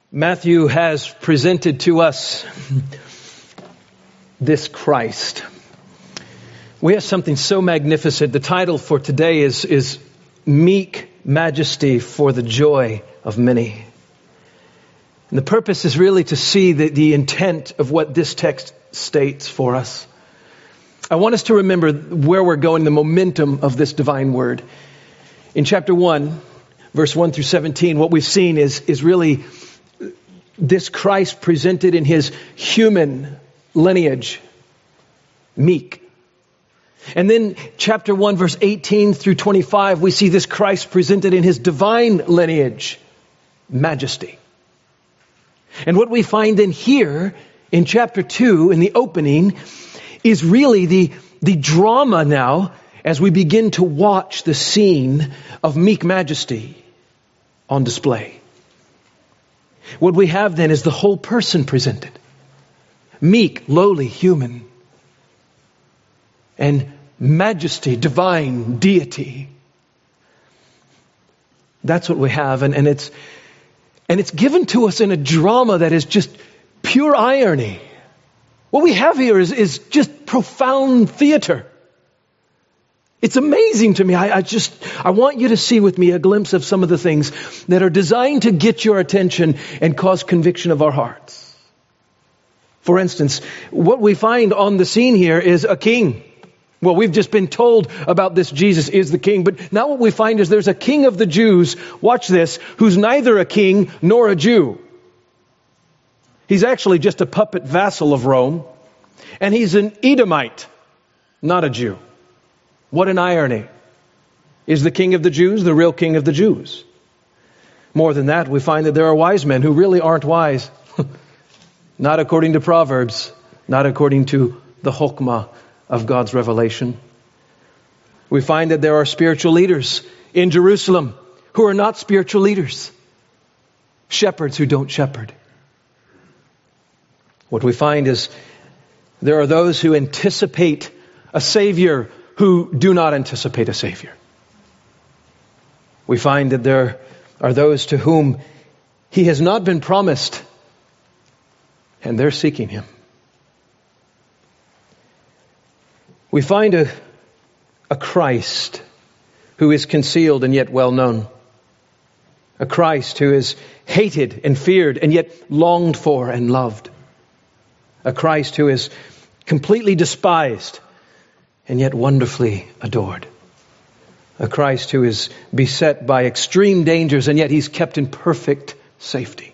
Matthew has presented to us this Christ. We have something so magnificent. The title for today is Meek Majesty for the Joy of Many. And the purpose is really to see the intent of what this text states for us. I want us to remember where we're going, the momentum of this divine word. In chapter 1, verse 1 through 17, what we've seen is really this Christ presented in his human lineage, meek. And then chapter 1, verse 18 through 25, we see this Christ presented in his divine lineage, majesty. And what we find in here, in chapter 2, in the opening, is really the drama now as we begin to watch the scene of meek majesty on display. What we have then is the whole person presented. Meek, lowly, human. And majesty, divine, deity. That's what we have. And it's given to us in a drama that is just pure irony. What we have here is just profound theater. It's amazing to me. I want you to see with me a glimpse of some of the things that are designed to get your attention and cause conviction of our hearts. For instance, what we find on the scene here is a king. Well, we've just been told about this Jesus is the king, but now what we find is there's a king of the Jews, watch this, who's neither a king nor a Jew. He's actually just a puppet vassal of Rome, and he's an Edomite, not a Jew. What an irony. Is the king of the Jews the real king of the Jews? More than that, we find that there are wise men who really aren't wise. Not according to Proverbs, not according to the Chokmah of God's revelation. We find that there are spiritual leaders in Jerusalem who are not spiritual leaders. Shepherds who don't shepherd. What we find is there are those who anticipate a Savior who do not anticipate a Savior. We find that there are those to whom He has not been promised, and they're seeking Him. We find a Christ who is concealed and yet well known. A Christ who is hated and feared and yet longed for and loved. A Christ who is completely despised and yet wonderfully adored. A Christ who is beset by extreme dangers and yet He's kept in perfect safety.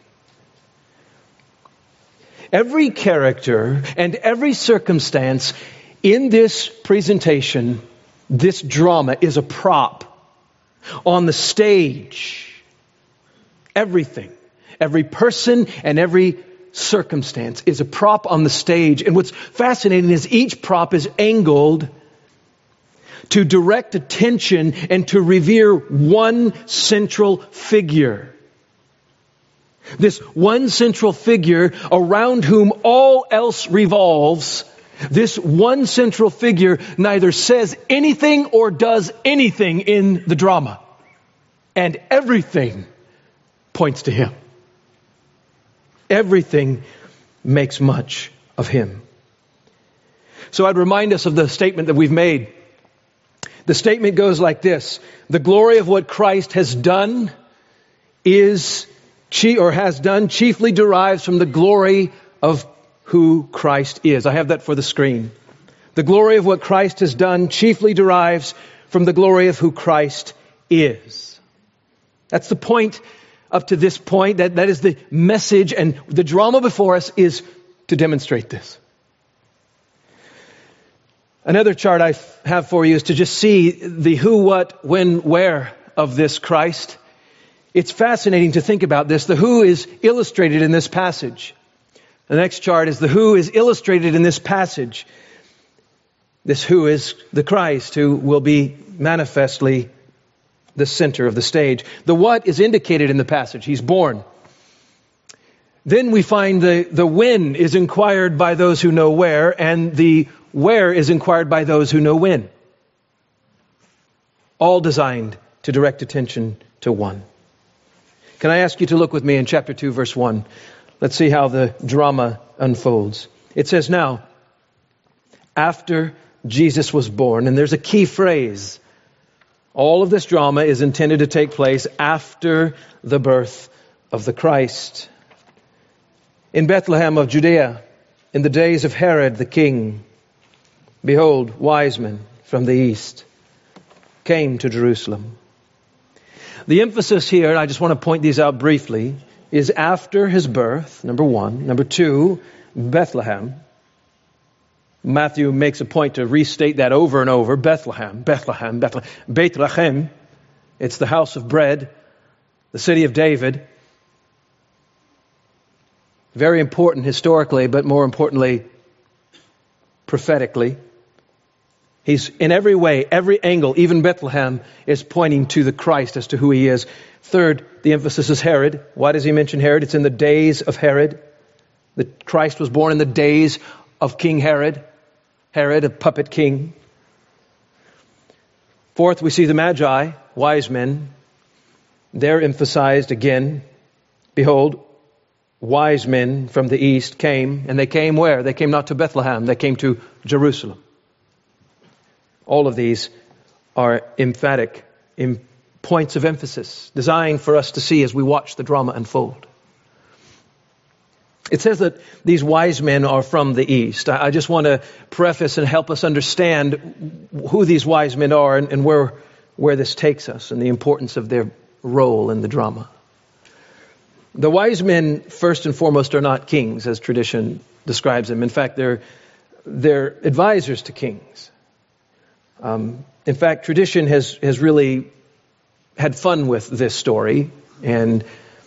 Every character and every circumstance in this presentation, this drama, is a prop on the stage. Everything, every person and every circumstance is a prop on the stage. And what's fascinating is each prop is angled to direct attention and to revere one central figure. This one central figure around whom all else revolves. This one central figure neither says anything or does anything in the drama. And everything points to Him. Everything makes much of Him. So I'd remind us of the statement that we've made. The statement goes like this: the glory of what Christ has done has done chiefly derives from the glory of who Christ is. I have that for the screen. The glory of what Christ has done chiefly derives from the glory of who Christ is. That's the point up to this point. That is the message, and the drama before us is to demonstrate this. Another chart I have for you is to just see the who, what, when, where of this Christ. It's fascinating to think about this. The who is illustrated in this passage. The next chart is the who is illustrated in this passage. This who is the Christ who will be manifestly the center of the stage. The what is indicated in the passage. He's born. Then we find the when is inquired by those who know where, and the where is inquired by those who know when. All designed to direct attention to one. Can I ask you to look with me in chapter 2, verse 1? Let's see how the drama unfolds. It says, now, after Jesus was born, and there's a key phrase. All of this drama is intended to take place after the birth of the Christ. In Bethlehem of Judea, in the days of Herod the king, behold, wise men from the east came to Jerusalem. The emphasis here, and I just want to point these out briefly, is after his birth, number one. Number two, Bethlehem. Matthew makes a point to restate that over and over. Bethlehem, Bethlehem, Bethlehem. Beit Lechem, it's the house of bread, the city of David. Very important historically, but more importantly, prophetically. He's in every way, every angle, even Bethlehem is pointing to the Christ as to who he is. Third, the emphasis is Herod. Why does he mention Herod? It's in the days of Herod. The Christ was born in the days of King Herod. Herod, a puppet king. Fourth, we see the Magi, wise men. They're emphasized again. Behold, wise men from the east came, and they came where? They came not to Bethlehem, they came to Jerusalem. All of these are emphatic points of emphasis, designed for us to see as we watch the drama unfold. It says that these wise men are from the east. I just want to preface and help us understand who these wise men are and where this takes us and the importance of their role in the drama. The wise men, first and foremost, are not kings, as tradition describes them. In fact, they're advisors to kings. In fact, tradition has really had fun with this story, and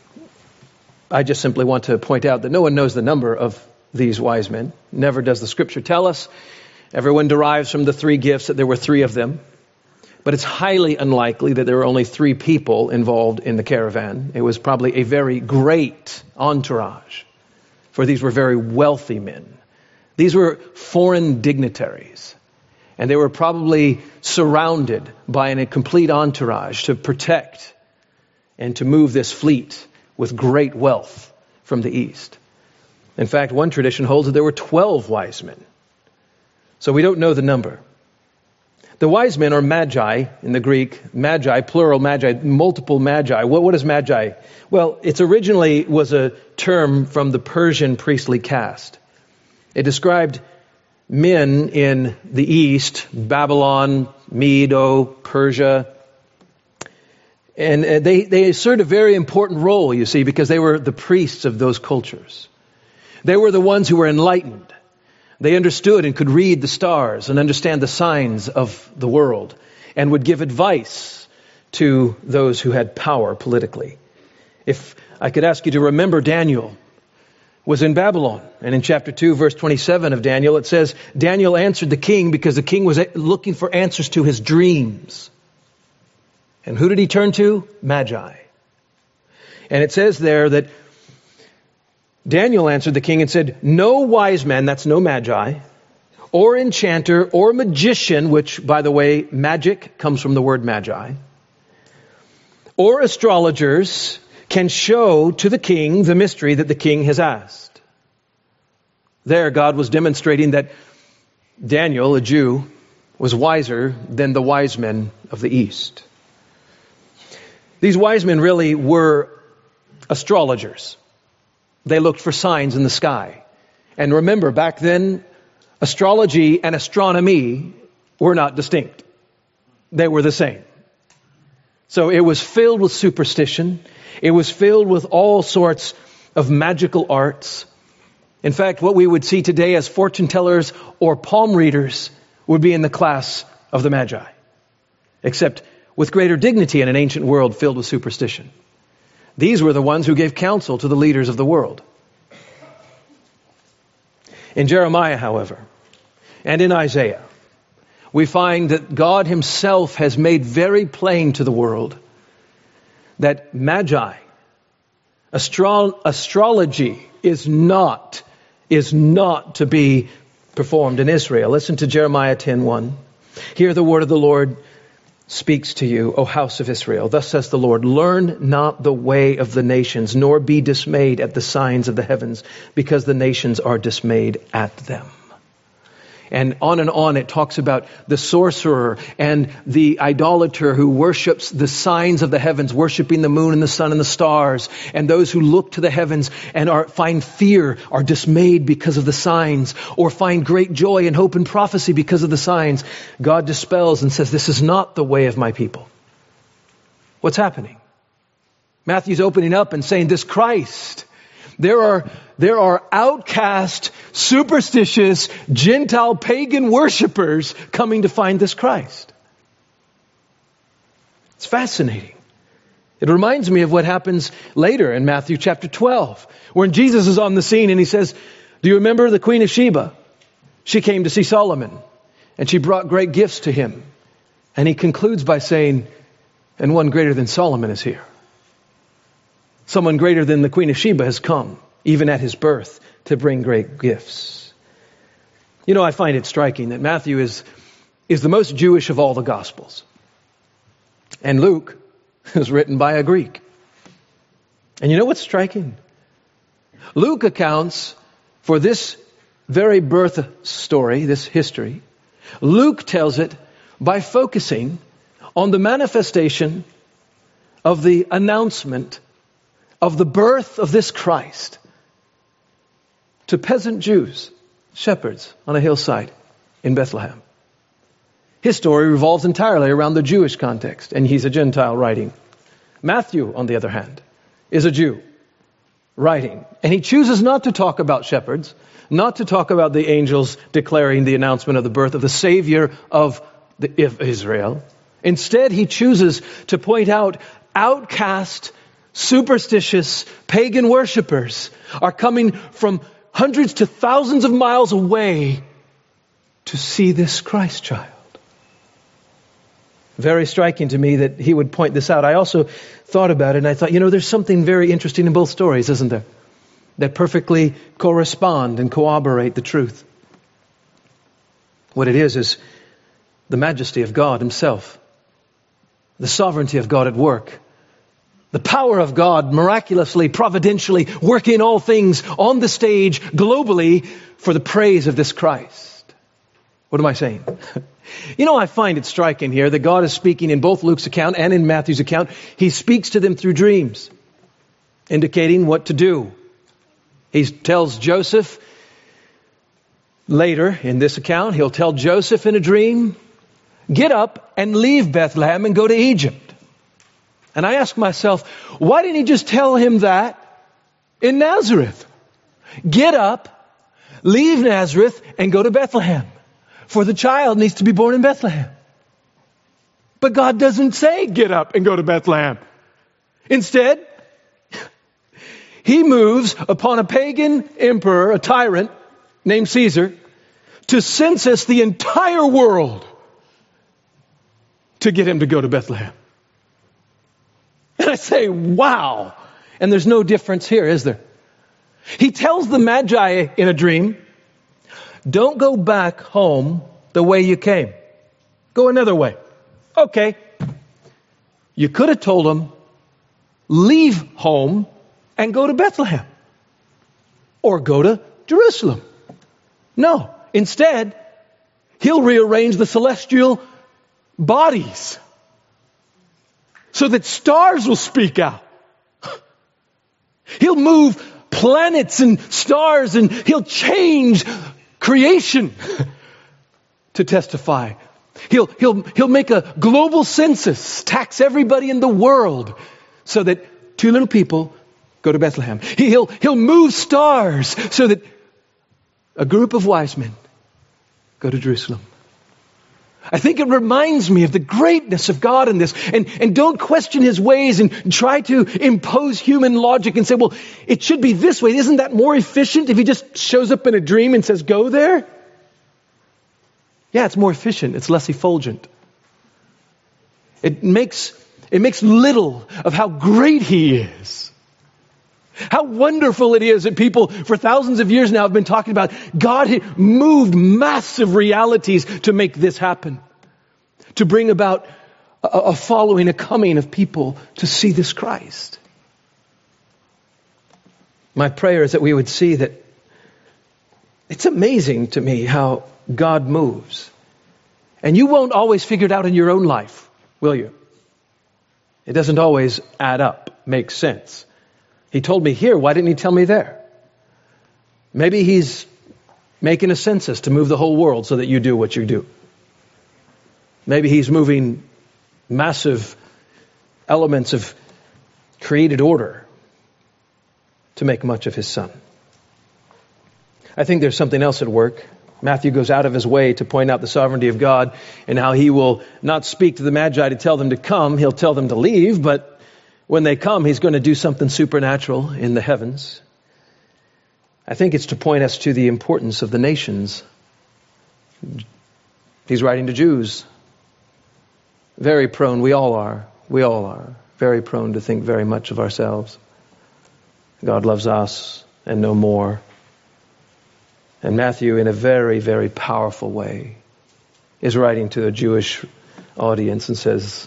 I just simply want to point out that no one knows the number of these wise men. Never does the scripture tell us. Everyone derives from the three gifts that there were three of them. But it's highly unlikely that there were only three people involved in the caravan. It was probably a very great entourage, for these were very wealthy men. These were foreign dignitaries. And they were probably surrounded by a complete entourage to protect and to move this fleet with great wealth from the east. In fact, one tradition holds that there were 12 wise men. So we don't know the number. The wise men are magi in the Greek. Magi, plural magi, multiple magi. What is magi? Well, it originally was a term from the Persian priestly caste. It described men in the east, Babylon, Medo, Persia. And they served a very important role, you see, because they were the priests of those cultures. They were the ones who were enlightened. They understood and could read the stars and understand the signs of the world and would give advice to those who had power politically. If I could ask you to remember, Daniel was in Babylon. And in chapter 2, verse 27 of Daniel, it says, Daniel answered the king because the king was looking for answers to his dreams. And who did he turn to? Magi. And it says there that Daniel answered the king and said, no wise man, that's no magi, or enchanter, or magician, which, by the way, magic comes from the word magi, or astrologers can show to the king the mystery that the king has asked. There, God was demonstrating that Daniel, a Jew, was wiser than the wise men of the East. These wise men really were astrologers. They looked for signs in the sky. And remember, back then, astrology and astronomy were not distinct. They were the same. So it was filled with superstition. It was filled with all sorts of magical arts. In fact, what we would see today as fortune tellers or palm readers would be in the class of the Magi, except with greater dignity in an ancient world filled with superstition. These were the ones who gave counsel to the leaders of the world. In Jeremiah, however, and in Isaiah, we find that God himself has made very plain to the world that magi, astrology is not to be performed in Israel. Listen to Jeremiah 10:1. Hear the word of the Lord. speaks to you, O house of Israel. Thus says the Lord, learn not the way of the nations, nor be dismayed at the signs of the heavens, because the nations are dismayed at them. And on it talks about the sorcerer and the idolater who worships the signs of the heavens, worshiping the moon and the sun and the stars. And those who look to the heavens and find fear, are dismayed because of the signs, or find great joy and hope and prophecy because of the signs. God dispels and says, this is not the way of my people. What's happening? Matthew's opening up and saying, this Christ, there are outcast, superstitious, Gentile, pagan worshipers coming to find this Christ. It's fascinating. It reminds me of what happens later in Matthew chapter 12, when Jesus is on the scene and he says, do you remember the Queen of Sheba? She came to see Solomon and she brought great gifts to him. And he concludes by saying, and one greater than Solomon is here. Someone greater than the Queen of Sheba has come, even at his birth, to bring great gifts. You know, I find it striking that Matthew is the most Jewish of all the Gospels. And Luke is written by a Greek. And you know what's striking? Luke accounts for this very birth story, this history. Luke tells it by focusing on the manifestation of the announcement of the birth of this Christ to peasant Jews, shepherds on a hillside in Bethlehem. His story revolves entirely around the Jewish context, and he's a Gentile writing. Matthew, on the other hand, is a Jew writing, and he chooses not to talk about shepherds, not to talk about the angels declaring the announcement of the birth of the Savior of Israel. Instead, he chooses to point out outcast, superstitious, pagan worshipers are coming from hundreds to thousands of miles away to see this Christ child. Very striking to me that he would point this out. I also thought about it and I thought, there's something very interesting in both stories, isn't there? That perfectly correspond and corroborate the truth. What it is the majesty of God himself, the sovereignty of God at work, the power of God miraculously, providentially working all things on the stage globally for the praise of this Christ. What am I saying? I find it striking here that God is speaking in both Luke's account and in Matthew's account. He speaks to them through dreams, indicating what to do. He tells Joseph later in this account, he'll tell Joseph in a dream, get up and leave Bethlehem and go to Egypt. And I ask myself, why didn't he just tell him that in Nazareth? Get up, leave Nazareth, and go to Bethlehem. For the child needs to be born in Bethlehem. But God doesn't say, get up and go to Bethlehem. Instead, he moves upon a pagan emperor, a tyrant named Caesar, to census the entire world to get him to go to Bethlehem. And I say, wow. And there's no difference here, is there? He tells the Magi in a dream, don't go back home the way you came. Go another way. Okay. You could have told them, leave home and go to Bethlehem. Or go to Jerusalem. No. Instead, he'll rearrange the celestial bodies so that stars will speak out. He'll move planets and stars and he'll change creation to testify. He'll make a global census, tax everybody in the world so that two little people go to Bethlehem. He'll move stars so that a group of wise men go to Jerusalem. I think it reminds me of the greatness of God in this. And don't question his ways and try to impose human logic and say, well, it should be this way. Isn't that more efficient if he just shows up in a dream and says, go there? Yeah, it's more efficient. It's less effulgent. It makes little of how great he is. How wonderful it is that people for thousands of years now have been talking about God moved massive realities to make this happen. To bring about a following, a coming of people to see this Christ. My prayer is that we would see that it's amazing to me how God moves. And you won't always figure it out in your own life, will you? It doesn't always add up, make sense. He told me here, why didn't he tell me there? Maybe he's making a census to move the whole world so that you do what you do. Maybe he's moving massive elements of created order to make much of his Son. I think there's something else at work. Matthew goes out of his way to point out the sovereignty of God and how he will not speak to the Magi to tell them to come. He'll tell them to leave, but when they come, he's going to do something supernatural in the heavens. I think it's to point us to the importance of the nations. He's writing to Jews. Very prone, we all are, very prone to think very much of ourselves. God loves us and no more. And Matthew, in a very, very powerful way, is writing to a Jewish audience and says,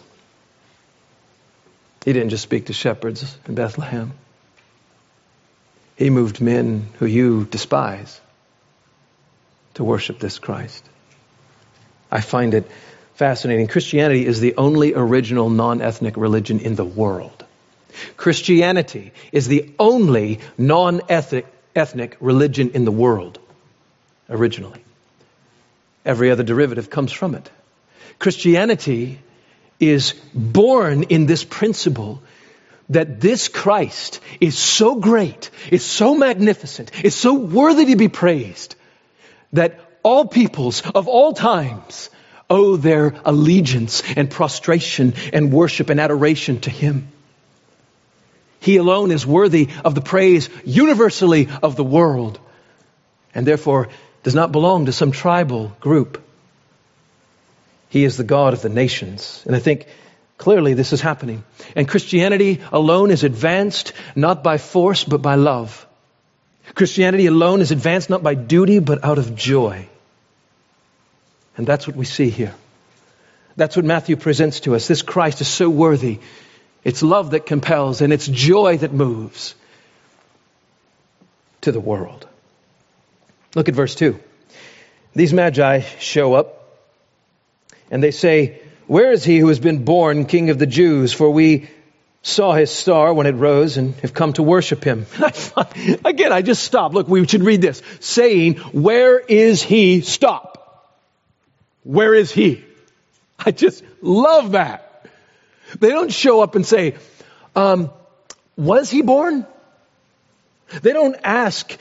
he didn't just speak to shepherds in Bethlehem. He moved men who you despise to worship this Christ. I find it fascinating. Christianity is the only original non-ethnic religion in the world. Christianity is the only non-ethnic religion in the world, originally. Every other derivative comes from it. Christianity is born in this principle that this Christ is so great, is so magnificent, is so worthy to be praised, that all peoples of all times owe their allegiance and prostration and worship and adoration to him. He alone is worthy of the praise universally of the world, and therefore does not belong to some tribal group. He is the God of the nations. And I think clearly this is happening. And Christianity alone is advanced not by force but by love. Christianity alone is advanced not by duty but out of joy. And that's what we see here. That's what Matthew presents to us. This Christ is so worthy. It's love that compels and it's joy that moves to the world. Look at verse 2. These Magi show up and they say, "Where is he who has been born King of the Jews? For we saw his star when it rose and have come to worship him." Again, I just stopped. Look, we should read this. Saying, "Where is he?" Stop. Where is he? I just love that. They don't show up and say, was he born? They don't ask,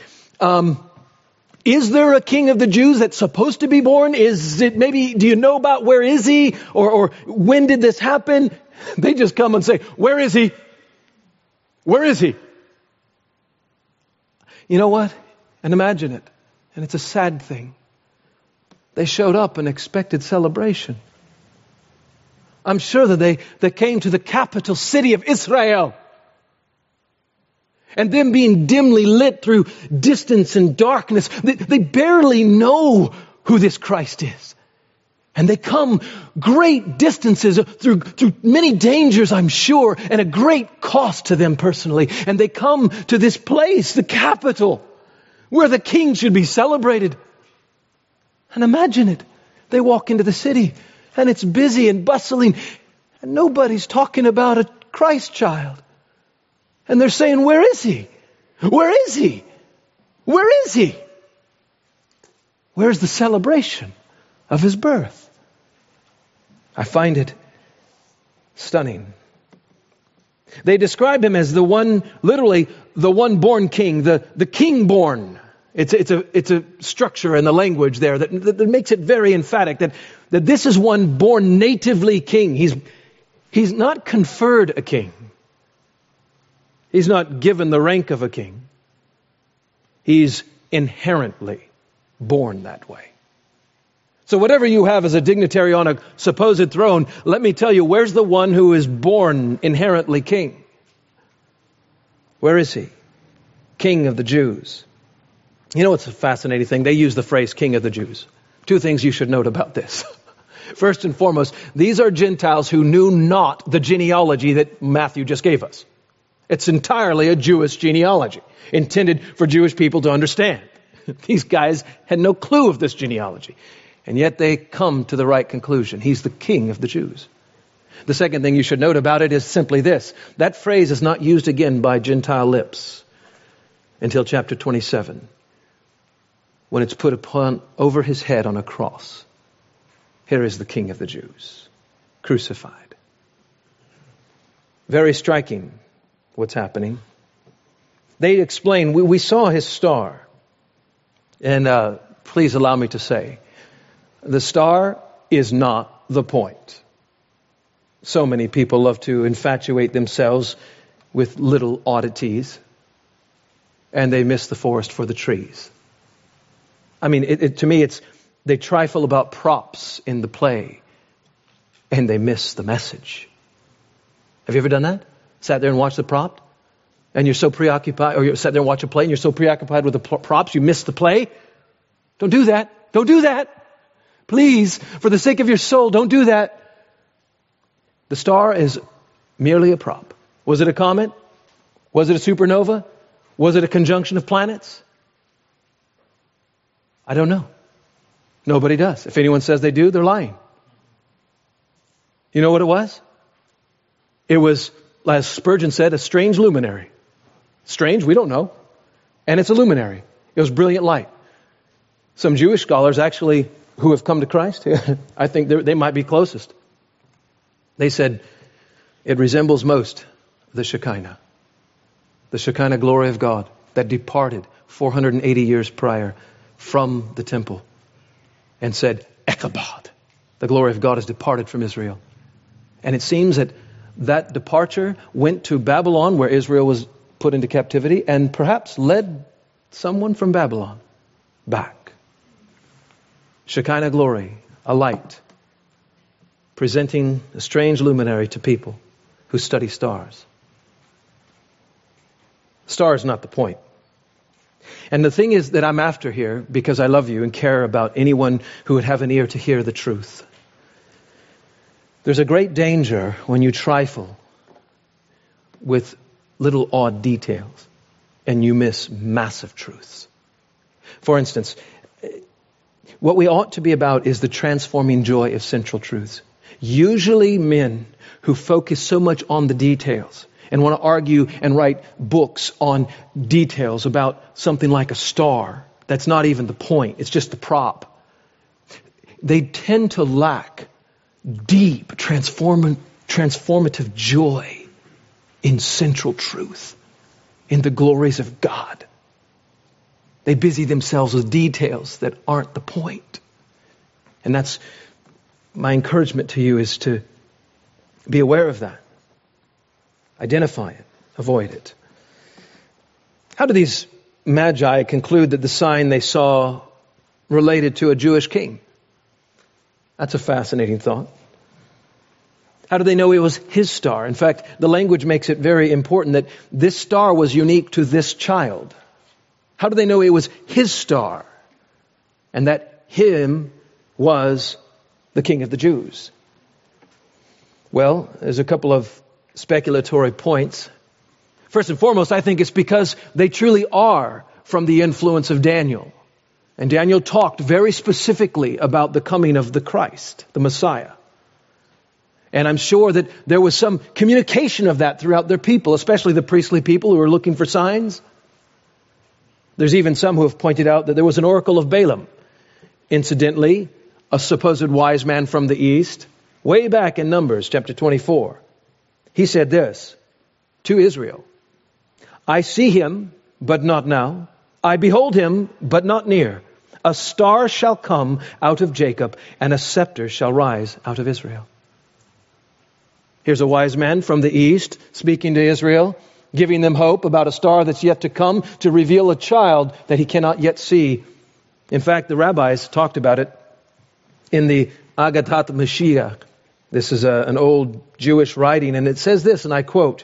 is there a king of the Jews that's supposed to be born? Is it maybe, do you know about where is he? Or when did this happen? They just come and say, where is he? Where is he? You know what? And imagine it. And it's a sad thing. They showed up and expected celebration. I'm sure that they came to the capital city of Israel. And them being dimly lit through distance and darkness, they barely know who this Christ is. And they come great distances through many dangers, I'm sure, and a great cost to them personally. And they come to this place, the capital, where the king should be celebrated. And imagine it. They walk into the city and it's busy and bustling and nobody's talking about a Christ child. And they're saying, where is he? Where is he? Where is he? Where's the celebration of his birth? I find it stunning. They describe him as the one, literally the one born king, the king born. It's a structure in the language there that makes it very emphatic that this is one born natively king. He's not conferred a king. He's not given the rank of a king. He's inherently born that way. So whatever you have as a dignitary on a supposed throne, let me tell you, where's the one who is born inherently king? Where is he? King of the Jews. You know what's a fascinating thing? They use the phrase King of the Jews. Two things you should note about this. First and foremost, these are Gentiles who knew not the genealogy that Matthew just gave us. It's entirely a Jewish genealogy, intended for Jewish people to understand. These guys had no clue of this genealogy, and yet they come to the right conclusion. He's the king of the Jews. The second thing you should note about it is simply this. That phrase is not used again by Gentile lips until chapter 27, when it's put upon over his head on a cross. Here is the king of the Jews, crucified. Very striking what's happening. They explain, we saw his star. And please allow me to say, the star is not the point. So many people love to infatuate themselves with little oddities, and they miss the forest for the trees. I mean, to me, they trifle about props in the play, and they miss the message. Have you ever done that? Sat there and watched the prop, and you're so preoccupied, or you sat there and watch a play, and you're so preoccupied with the props, you miss the play? Don't do that. Don't do that. Please, for the sake of your soul, don't do that. The star is merely a prop. Was it a comet? Was it a supernova? Was it a conjunction of planets? I don't know. Nobody does. If anyone says they do, they're lying. You know what it was? It was, as Spurgeon said, a strange luminary. Strange, we don't know. And it's a luminary. It was brilliant light. Some Jewish scholars actually, who have come to Christ, I think they might be closest. They said, it resembles most the Shekinah glory of God that departed 480 years prior from the temple and said, Ichabod, the glory of God has departed from Israel. And it seems that departure went to Babylon, where Israel was put into captivity, and perhaps led someone from Babylon back. Shekinah glory, a light, presenting a strange luminary to people who study stars. Star is not the point. And the thing is that I'm after here, because I love you and care about anyone who would have an ear to hear the truth. There's a great danger when you trifle with little odd details and you miss massive truths. For instance, what we ought to be about is the transforming joy of central truths. Usually men who focus so much on the details and want to argue and write books on details about something like a star, that's not even the point, it's just the prop. They tend to lack deep, transformative joy in central truth, in the glories of God. They busy themselves with details that aren't the point. And that's my encouragement to you, is to be aware of that. Identify it. Avoid it. How do these magi conclude that the sign they saw related to a Jewish king? That's a fascinating thought. How do they know it was his star? In fact, the language makes it very important that this star was unique to this child. How do they know it was his star and that him was the King of the Jews? Well, there's a couple of speculatory points. First and foremost, I think it's because they truly are from the influence of Daniel. And Daniel talked very specifically about the coming of the Christ, the Messiah. And I'm sure that there was some communication of that throughout their people, especially the priestly people who were looking for signs. There's even some who have pointed out that there was an oracle of Balaam. Incidentally, a supposed wise man from the east, way back in Numbers chapter 24. He said this to Israel: I see him, but not now. I behold him, but not near. A star shall come out of Jacob, and a scepter shall rise out of Israel. Here's a wise man from the east speaking to Israel, giving them hope about a star that's yet to come to reveal a child that he cannot yet see. In fact, the rabbis talked about it in the Agadat Mashiach. This is an old Jewish writing, and it says this, and I quote,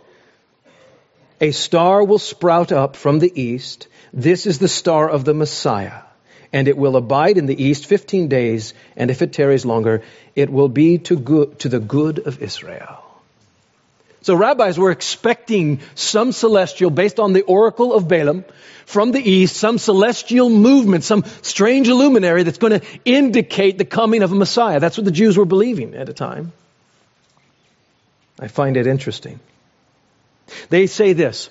"A star will sprout up from the east. This is the star of the Messiah. and it will abide in the east 15 days, and if it tarries longer, it will be to the good of Israel. So rabbis were expecting some celestial, based on the oracle of Balaam, from the east, some celestial movement, some strange luminary that's going to indicate the coming of a Messiah. That's what the Jews were believing at the time. I find it interesting. They say this,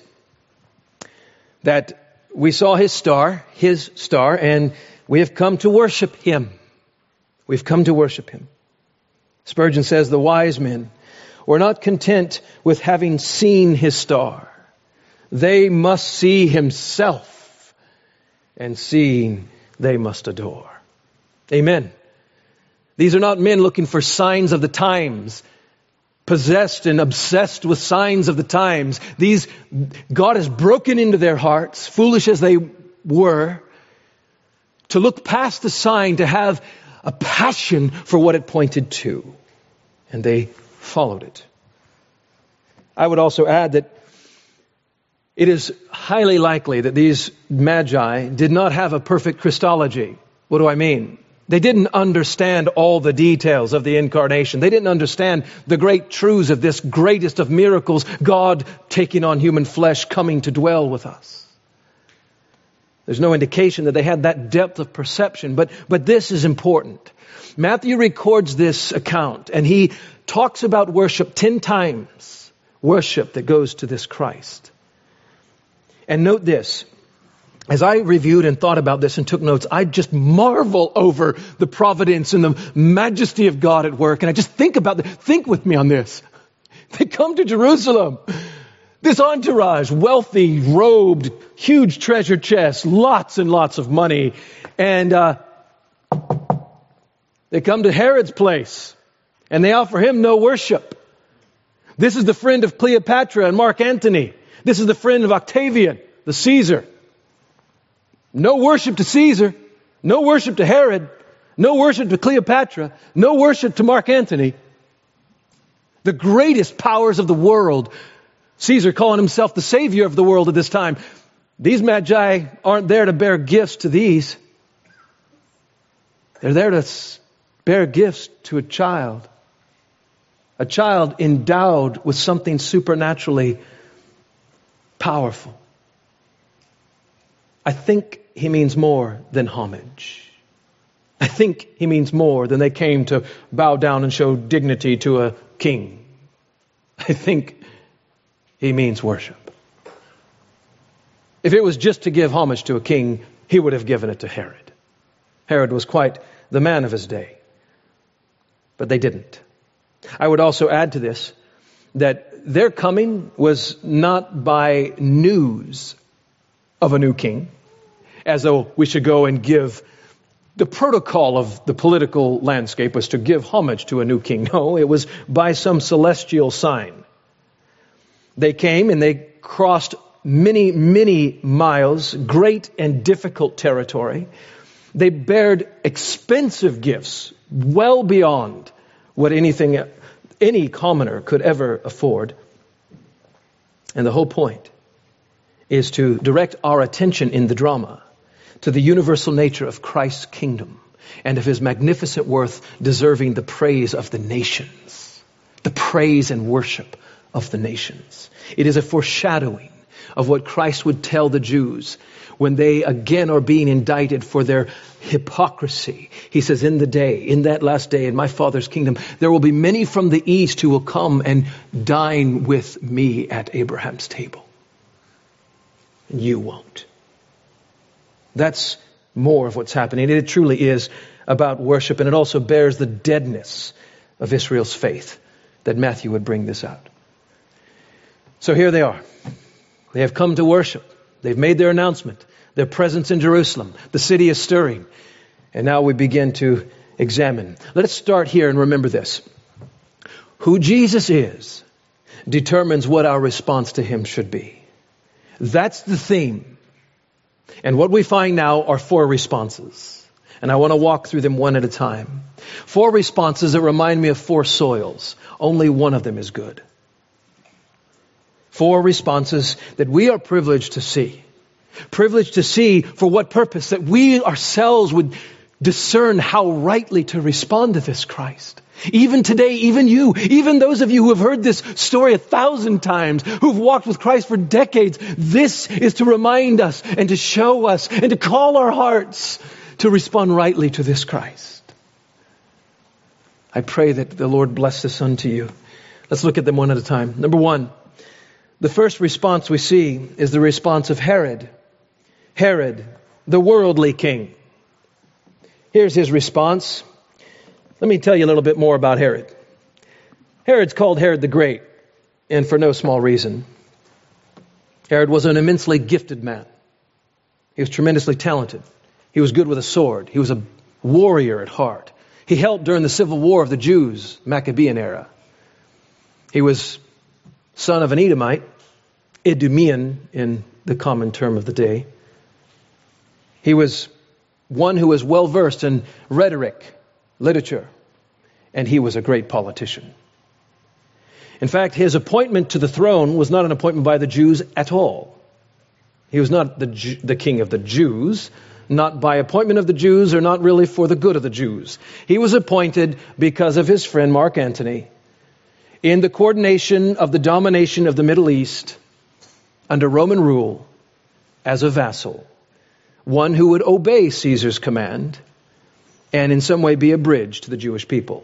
that we saw his star, and we have come to worship him. We've come to worship him. Spurgeon says the wise men were not content with having seen his star. They must see himself, and seeing they must adore. Amen. These are not men looking for signs of the times, possessed and obsessed with signs of the times. God has broken into their hearts, foolish as they were, to look past the sign, to have a passion for what it pointed to. And they followed it. I would also add that it is highly likely that these magi did not have a perfect Christology. What do I mean? They didn't understand all the details of the incarnation. They didn't understand the great truths of this greatest of miracles, God taking on human flesh, coming to dwell with us. There's no indication that they had that depth of perception, but this is important. Matthew records this account, and he talks about worship 10 times, worship that goes to this Christ. And note this, as I reviewed and thought about this and took notes, I just marvel over the providence and the majesty of God at work. And I just think with me on this. They come to Jerusalem. This entourage, wealthy, robed, huge treasure chests, lots and lots of money. And they come to Herod's place and they offer him no worship. This is the friend of Cleopatra and Mark Antony. This is the friend of Octavian, the Caesar. No worship to Caesar, no worship to Herod, no worship to Cleopatra, no worship to Mark Antony. The greatest powers of the world, Caesar calling himself the savior of the world at this time. These magi aren't there to bear gifts to these. They're there to bear gifts to a child endowed with something supernaturally powerful. I think he means more than homage. I think he means more than they came to bow down and show dignity to a king. I think he means worship. If it was just to give homage to a king, he would have given it to Herod. Herod was quite the man of his day. But they didn't. I would also add to this that their coming was not by news of a new king, as though we should go and give. The protocol of the political landscape was to give homage to a new king. No, it was by some celestial sign. They came and they crossed many, many miles, great and difficult territory. They bared expensive gifts, well beyond what any commoner could ever afford. And the whole point is to direct our attention in the drama to the universal nature of Christ's kingdom and of his magnificent worth deserving the praise of the nations, the praise and worship of the nations. It is a foreshadowing of what Christ would tell the Jews when they again are being indicted for their hypocrisy. He says, in that last day, in my Father's kingdom, there will be many from the east who will come and dine with me at Abraham's table. And you won't. That's more of what's happening. It truly is about worship, and it also bears the deadness of Israel's faith that Matthew would bring this out. So here they are. They have come to worship. They've made their announcement, their presence in Jerusalem. The city is stirring. And now we begin to examine. Let us start here and remember this. Who Jesus is determines what our response to him should be. That's the theme. And what we find now are 4 responses. And I want to walk through them one at a time. 4 responses that remind me of 4 soils. Only one of them is good. 4 responses that we are privileged to see. Privileged to see for what purpose, that we ourselves would discern how rightly to respond to this Christ. Even today, even you, even those of you who have heard this story 1,000 times, who've walked with Christ for decades, this is to remind us and to show us and to call our hearts to respond rightly to this Christ. I pray that the Lord bless this unto you. Let's look at them one at a time. Number one, the first response we see is the response of Herod. Herod, the worldly king. Here's his response. Let me tell you a little bit more about Herod. Herod's called Herod the Great, and for no small reason. Herod was an immensely gifted man. He was tremendously talented. He was good with a sword. He was a warrior at heart. He helped during the civil war of the Jews, Maccabean era. He was son of an Edomite, Idumean in the common term of the day. He was one who was well versed in rhetoric, literature, and he was a great politician. In fact, his appointment to the throne was not an appointment by the Jews at all. He was not the king of the Jews, not by appointment of the Jews, or not really for the good of the Jews. He was appointed because of his friend Mark Antony in the coordination of the domination of the Middle East under Roman rule as a vassal, one who would obey Caesar's command and in some way be a bridge to the Jewish people.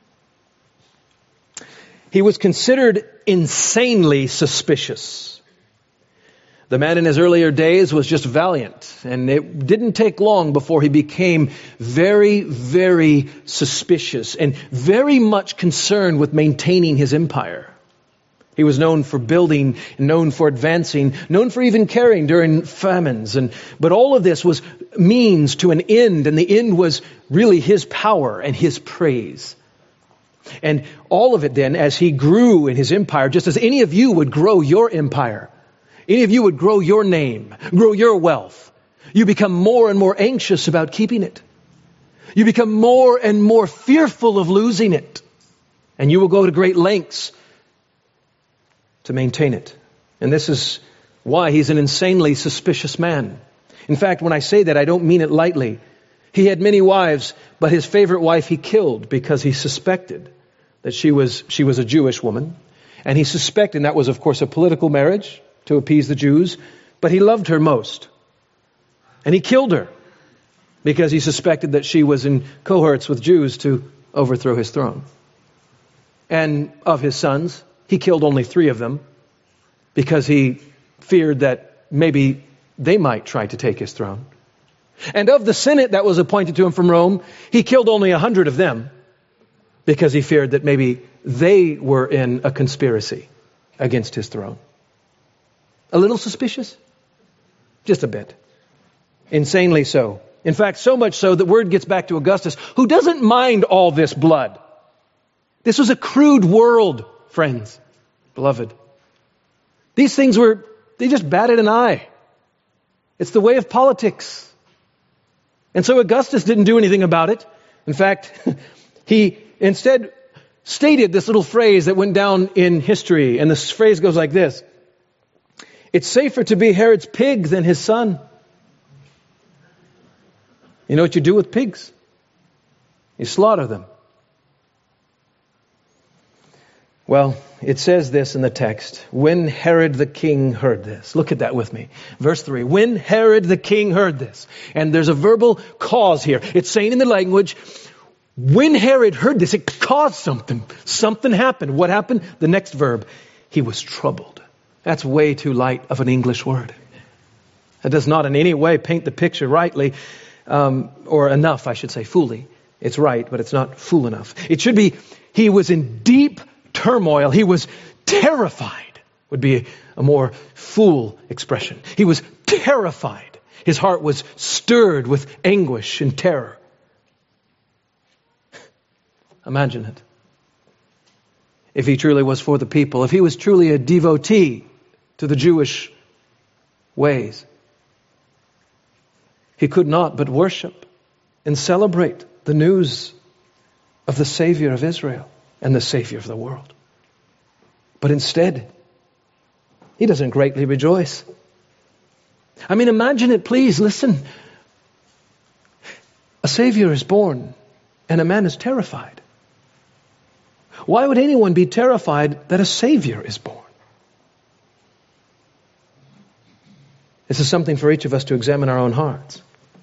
He was considered insanely suspicious. The man in his earlier days was just valiant, and it didn't take long before he became very, very suspicious and very much concerned with maintaining his empire. He was known for building, known for advancing, known for even caring during famines. But all of this was means to an end, and the end was really his power and his praise. And all of it then, as he grew in his empire, just as any of you would grow your empire, any of you would grow your name, grow your wealth, you become more and more anxious about keeping it. You become more and more fearful of losing it. And you will go to great lengths to maintain it. And this is why he's an insanely suspicious man. In fact, when I say that, I don't mean it lightly. He had many wives, but his favorite wife he killed because he suspected that she was a Jewish woman. And he suspected, and that was of course a political marriage to appease the Jews, but he loved her most. And he killed her because he suspected that she was in cohorts with Jews to overthrow his throne. And of his sons, he killed only 3 of them because he feared that maybe they might try to take his throne. And of the Senate that was appointed to him from Rome, he killed only 100 of them because he feared that maybe they were in a conspiracy against his throne. A little suspicious? Just a bit. Insanely so. In fact, so much so that word gets back to Augustus, who doesn't mind all this blood. This was a crude world, friends, beloved. These things they just batted an eye. It's the way of politics. And so Augustus didn't do anything about it. In fact, he instead stated this little phrase that went down in history. And this phrase goes like this: "It's safer to be Herod's pig than his son." You know what you do with pigs? You slaughter them. Well, it says this in the text. When Herod the king heard this. Look at that with me. Verse 3. When Herod the king heard this. And there's a verbal cause here. It's saying in the language, when Herod heard this, it caused something. Something happened. What happened? The next verb. He was troubled. That's way too light of an English word. It does not in any way paint the picture rightly, or enough, I should say, fully. It's right, but it's not full enough. It should be, he was in deep turmoil. He was terrified, would be a more full expression. He was terrified. His heart was stirred with anguish and terror. Imagine it. If he truly was for the people, if he was truly a devotee to the Jewish ways, he could not but worship and celebrate the news of the Savior of Israel and the Savior of the world. But instead, he doesn't greatly rejoice. I mean, imagine it, please. Listen. A Savior is born, and a man is terrified. Why would anyone be terrified that a Savior is born? This is something for each of us to examine our own hearts.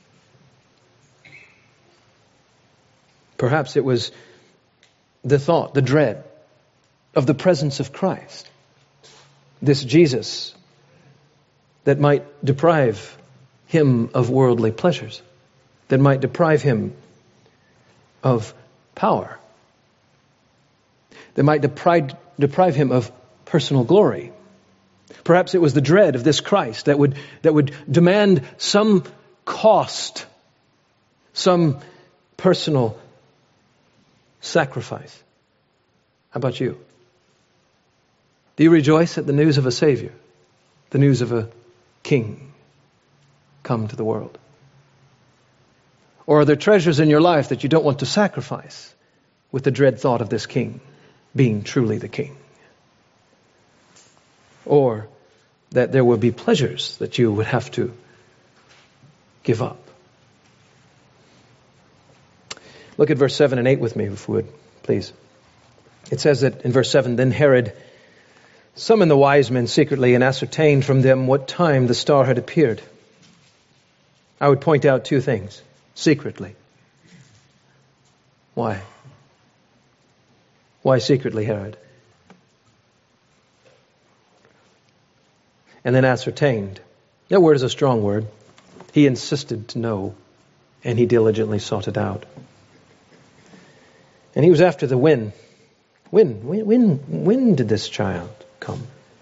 Perhaps it was the thought, the dread of the presence of Christ, this Jesus, that might deprive him of worldly pleasures, that might deprive him of power, that might deprive him of personal glory. Perhaps it was the dread of this Christ that would demand some cost, some personal sacrifice. How about you? Do you rejoice at the news of a Savior, the news of a King come to the world? Or are there treasures in your life that you don't want to sacrifice with the dread thought of this King being truly the King? Or that there will be pleasures that you would have to give up? Look at verse 7 and 8 with me, if you would, please. It says that in verse 7, then Herod summoned the wise men secretly and ascertained from them what time the star had appeared. I would point out two things. Secretly. Why? Why secretly, Herod? And then ascertained. That word is a strong word. He insisted to know, and he diligently sought it out. And he was after the when. When did this child come?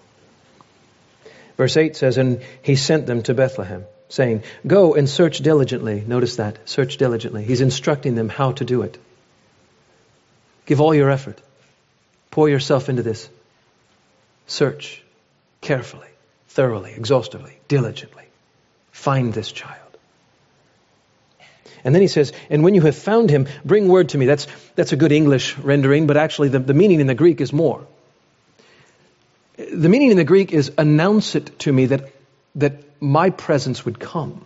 Verse 8 says, and he sent them to Bethlehem, saying, go and search diligently. Notice that, search diligently. He's instructing them how to do it. Give all your effort. Pour yourself into this. Search carefully, thoroughly, exhaustively, diligently. Find this child. And then he says, and when you have found him, bring word to me. That's a good English rendering, but actually the meaning in the Greek is more. The meaning in the Greek is announce it to me that my presence would come.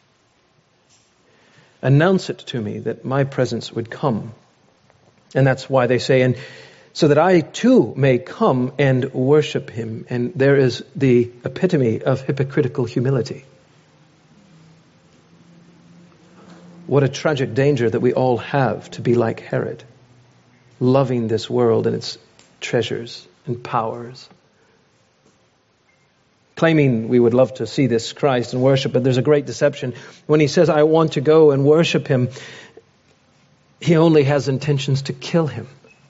Announce it to me that my presence would come. And that's why they say, and so that I too may come and worship him. And there is the epitome of hypocritical humility. What a tragic danger that we all have to be like Herod, loving this world and its treasures and powers, claiming we would love to see this Christ and worship, but there's a great deception. When he says, I want to go and worship him, he only has intentions to kill him.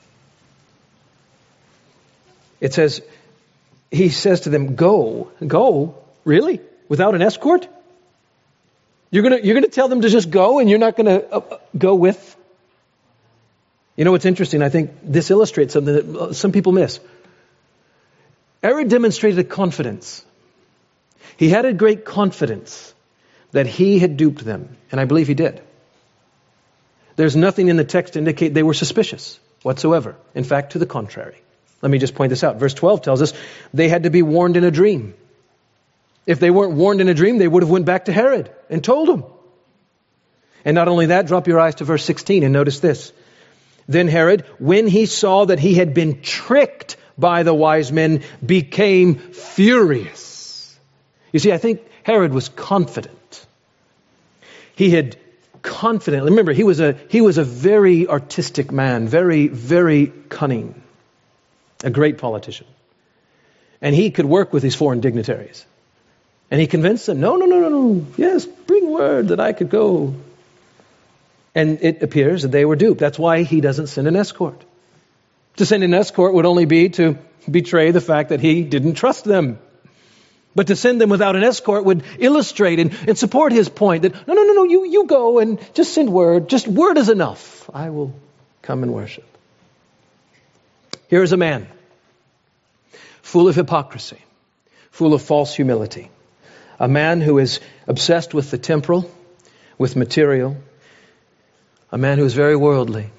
It says, he says to them, go, really? Without an escort? You're going to tell them to just go and you're not going to go with? You know what's interesting? I think this illustrates something that some people miss. Herod demonstrated a confidence. He had a great confidence that he had duped them. And I believe he did. There's nothing in the text to indicate they were suspicious whatsoever. In fact, to the contrary. Let me just point this out. Verse 12 tells us they had to be warned in a dream. If they weren't warned in a dream, they would have went back to Herod and told him. And not only that, drop your eyes to verse 16 and notice this. Then Herod, when he saw that he had been tricked by the wise men, became furious. You see, I think Herod was confident. He had confidently, remember, he was a very artistic man, very, very cunning, a great politician. And he could work with these foreign dignitaries. And he convinced them, no. Yes, bring word that I could go. And it appears that they were duped. That's why he doesn't send an escort. To send an escort would only be to betray the fact that he didn't trust them. But to send them without an escort would illustrate and support his point that, no, you go and just send word. Just word is enough. I will come and worship. Here is a man full of hypocrisy, full of false humility. A man who is obsessed with the temporal, with material. A man who is very worldly.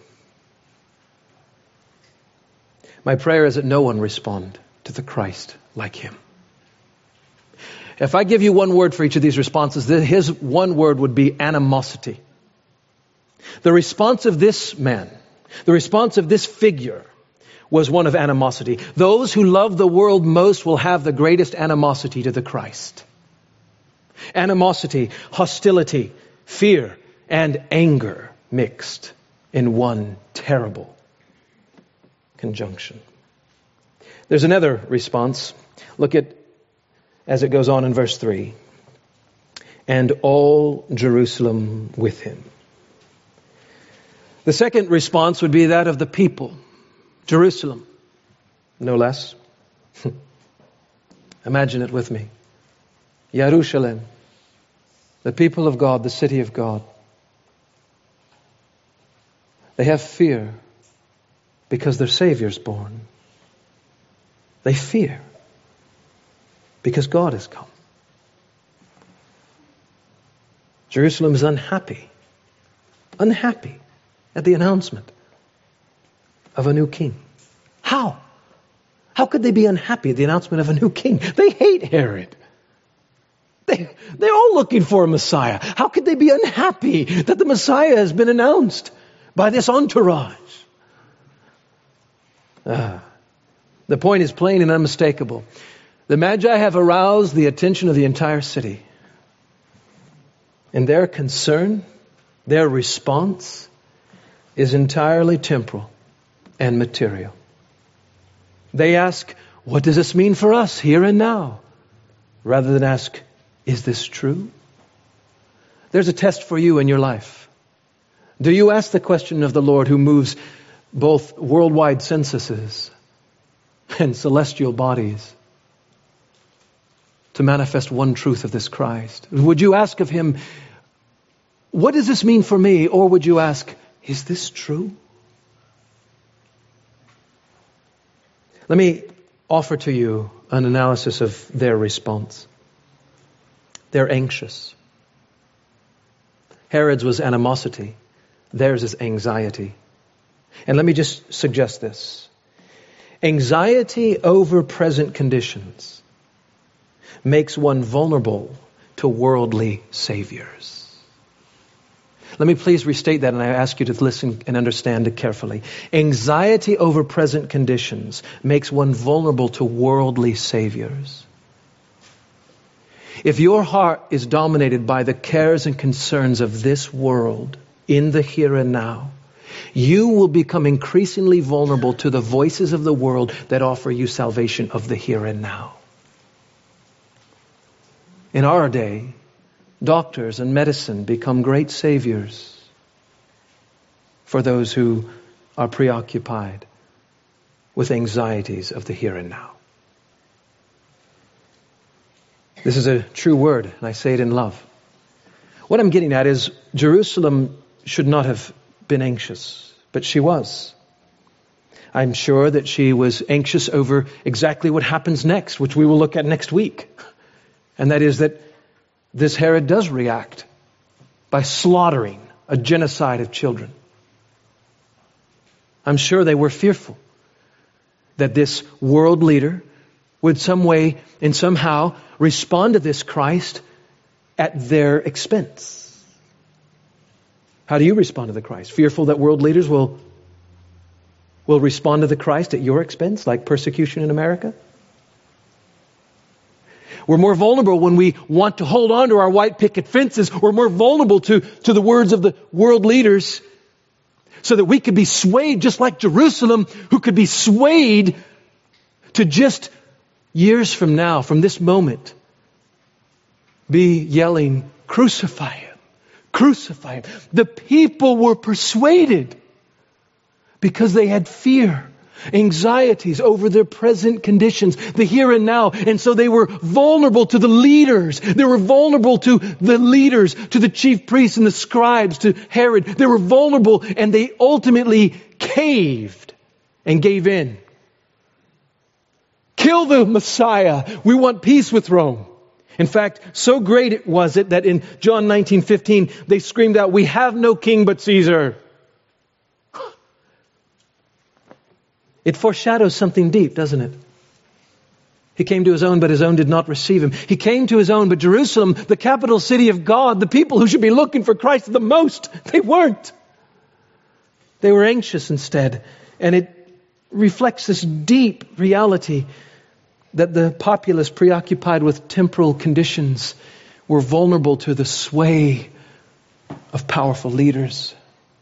My prayer is that no one respond to the Christ like him. If I give you one word for each of these responses, his one word would be animosity. The response of this man, the response of this figure, was one of animosity. Those who love the world most will have the greatest animosity to the Christ. Animosity, hostility, fear, and anger mixed in one terrible conjunction. There's another response. Look at, as it goes on in verse 3. And all Jerusalem with him. The second response would be that of the people. Jerusalem, no less. Imagine it with me. Jerusalem, the people of God, the city of God. They have fear because their Savior's born. They fear because God has come. Jerusalem is unhappy at the announcement of a new king. How? How could they be unhappy at the announcement of a new king? They hate Herod. They're all looking for a Messiah. How could they be unhappy that the Messiah has been announced by this entourage? The point is plain and unmistakable. The Magi have aroused the attention of the entire city. And their concern, their response, is entirely temporal and material. They ask, what does this mean for us here and now? Rather than ask, is this true? There's a test for you in your life. Do you ask the question of the Lord who moves both worldwide censuses and celestial bodies to manifest one truth of this Christ? Would you ask of him, what does this mean for me? Or would you ask, is this true? Let me offer to you an analysis of their response. They're anxious. Herod's was animosity. Theirs is anxiety. And let me just suggest this. Anxiety over present conditions makes one vulnerable to worldly saviors. Let me please restate that, and I ask you to listen and understand it carefully. Anxiety over present conditions makes one vulnerable to worldly saviors. If your heart is dominated by the cares and concerns of this world in the here and now, you will become increasingly vulnerable to the voices of the world that offer you salvation of the here and now. In our day, doctors and medicine become great saviors for those who are preoccupied with anxieties of the here and now. This is a true word, and I say it in love. What I'm getting at is Jerusalem should not have been anxious, but she was. I'm sure that she was anxious over exactly what happens next, which we will look at next week. And that is that this Herod does react by slaughtering a genocide of children. I'm sure they were fearful that this world leader would some way and somehow respond to this Christ at their expense. How do you respond to the Christ? Fearful that world leaders will respond to the Christ at your expense, like persecution in America? We're more vulnerable when we want to hold on to our white picket fences. We're more vulnerable to the words of the world leaders so that we could be swayed just like Jerusalem, who could be swayed to just years from now, from this moment, be yelling, crucify him, crucify him. The people were persuaded because they had fear, anxieties over their present conditions, the here and now. And so they were vulnerable to the leaders. They were vulnerable to the leaders, to the chief priests and the scribes, to Herod. They were vulnerable, and they ultimately caved and gave in. Kill the Messiah. We want peace with Rome. In fact, so great was it that in John 19:15, they screamed out, "We have no king but Caesar." It foreshadows something deep, doesn't it? He came to his own, but his own did not receive him. He came to his own, but Jerusalem, the capital city of God, the people who should be looking for Christ the most, they weren't. They were anxious instead. And it reflects this deep reality that the populace preoccupied with temporal conditions were vulnerable to the sway of powerful leaders.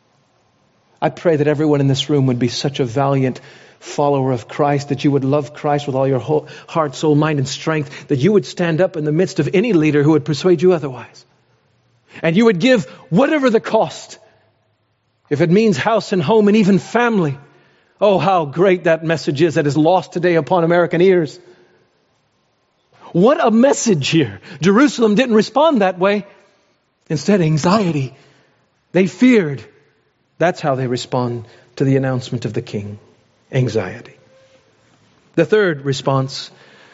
I pray that everyone in this room would be such a valiant follower of Christ, that you would love Christ with all your whole heart, soul, mind, and strength, that you would stand up in the midst of any leader who would persuade you otherwise. And you would give whatever the cost. If it means house and home and even family. Oh, how great that message is that is lost today upon American ears. What a message here. Jerusalem didn't respond that way. Instead, anxiety. They feared. That's how they respond to the announcement of the king. Anxiety. The third response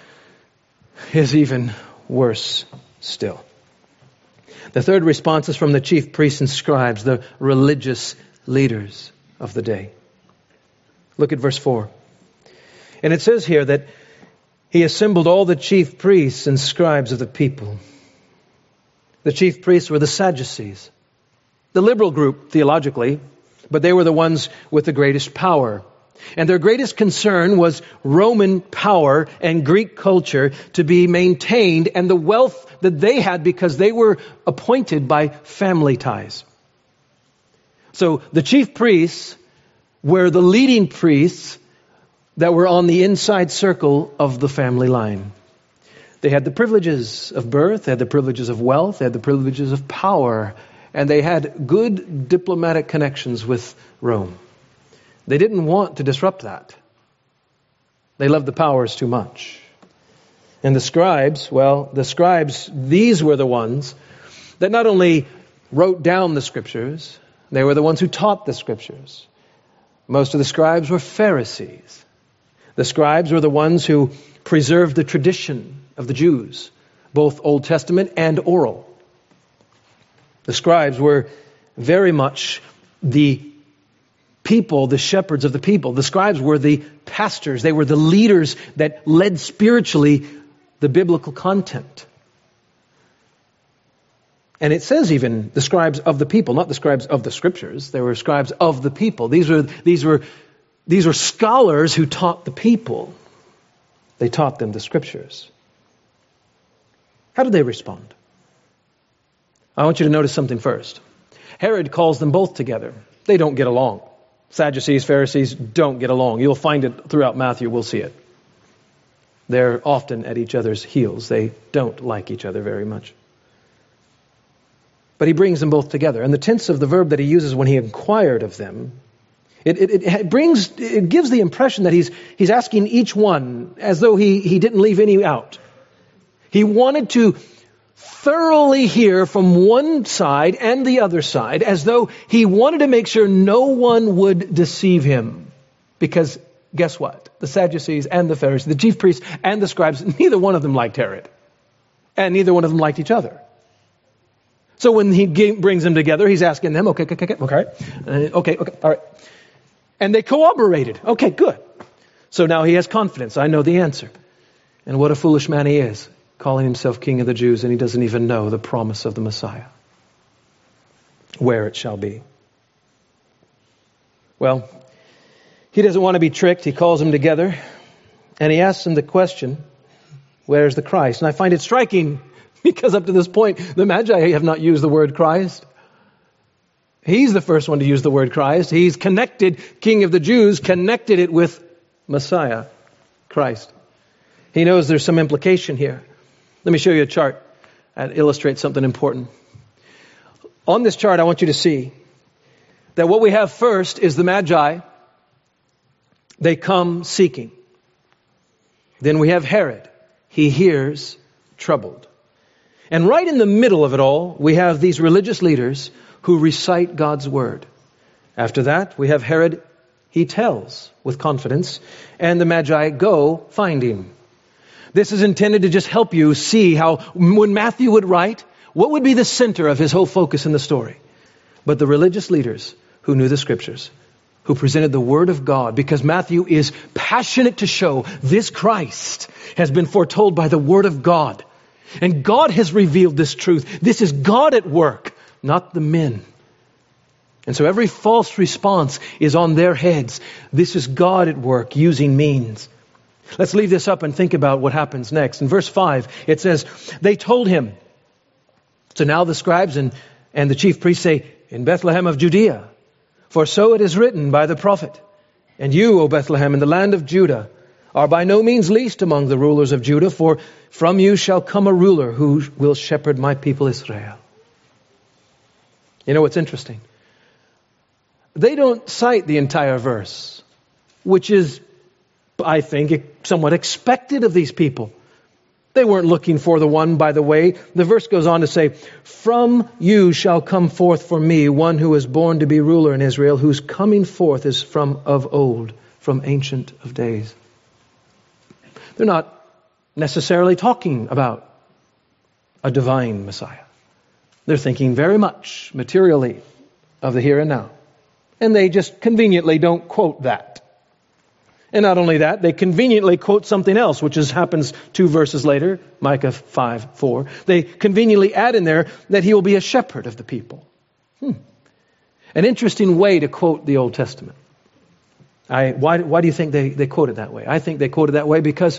is even worse still. The third response is from the chief priests and scribes, the religious leaders of the day. Look at verse 4. And it says here that he assembled all the chief priests and scribes of the people. The chief priests were the Sadducees, the liberal group theologically, but they were the ones with the greatest power. And their greatest concern was Roman power and Greek culture to be maintained and the wealth that they had because they were appointed by family ties. So the chief priests were the leading priests that were on the inside circle of the family line. They had the privileges of birth, they had the privileges of wealth, they had the privileges of power, and they had good diplomatic connections with Rome. They didn't want to disrupt that. They loved the powers too much. And the scribes, these were the ones that not only wrote down the scriptures, they were the ones who taught the scriptures. Most of the scribes were Pharisees. The scribes were the ones who preserved the tradition of the Jews, both Old Testament and oral. The scribes were very much the people, the shepherds of the people. The scribes were the pastors. They were the leaders that led spiritually the biblical content. And it says even the scribes of the people, not the scribes of the scriptures. They were scribes of the people. These were scholars who taught the people. They taught them the scriptures. How did they respond? I want you to notice something first. Herod calls them both together. They don't get along. Sadducees, Pharisees don't get along. You'll find it throughout Matthew. We'll see it. They're often at each other's heels. They don't like each other very much. But he brings them both together. And the tense of the verb that he uses when he inquired of them, it gives the impression that he's asking each one as though he didn't leave any out. He wanted to thoroughly hear from one side and the other side, as though he wanted to make sure no one would deceive him. Because guess what? The Sadducees and the Pharisees, the chief priests and the scribes, neither one of them liked Herod. And neither one of them liked each other. So when he brings them together, he's asking them, okay, all right. And they corroborated. Okay, good. So now he has confidence. I know the answer. And what a foolish man he is, calling himself King of the Jews, and he doesn't even know the promise of the Messiah, where it shall be. Well, he doesn't want to be tricked. He calls them together, and he asks them the question, where's the Christ? And I find it striking, because up to this point, the Magi have not used the word Christ. He's the first one to use the word Christ. He's connected, King of the Jews, connected it with Messiah, Christ. He knows there's some implication here. Let me show you a chart that illustrates something important. On this chart, I want you to see that what we have first is the Magi. They come seeking. Then we have Herod. He hears, troubled. And right in the middle of it all, we have these religious leaders who recite God's word. After that, we have Herod. He tells with confidence, and the Magi go find him. This is intended to just help you see how when Matthew would write, what would be the center of his whole focus in the story? But the religious leaders who knew the scriptures who presented the Word of God, because Matthew is passionate to show this Christ has been foretold by the Word of God. And God has revealed this truth. This is God at work, not the men. And so every false response is on their heads. This is God at work using means. Let's leave this up and think about what happens next. In verse 5, it says, they told him. So now the scribes and the chief priests say, in Bethlehem of Judea, for so it is written by the prophet. And you, O Bethlehem, in the land of Judah, are by no means least among the rulers of Judah, for from you shall come a ruler who will shepherd my people Israel. You know what's interesting? They don't cite the entire verse, which is, I think, somewhat expected of these people. They weren't looking for the one, by the way. The verse goes on to say, from you shall come forth for me one who is born to be ruler in Israel, whose coming forth is from of old, from ancient of days. They're not necessarily talking about a divine Messiah. They're thinking very much materially of the here and now. And they just conveniently don't quote that. And not only that, they conveniently quote something else, which happens 2 verses later, Micah 5:4. They conveniently add in there that he will be a shepherd of the people. An interesting way to quote the Old Testament. Why do you think they quote it that way? I think they quote it that way because,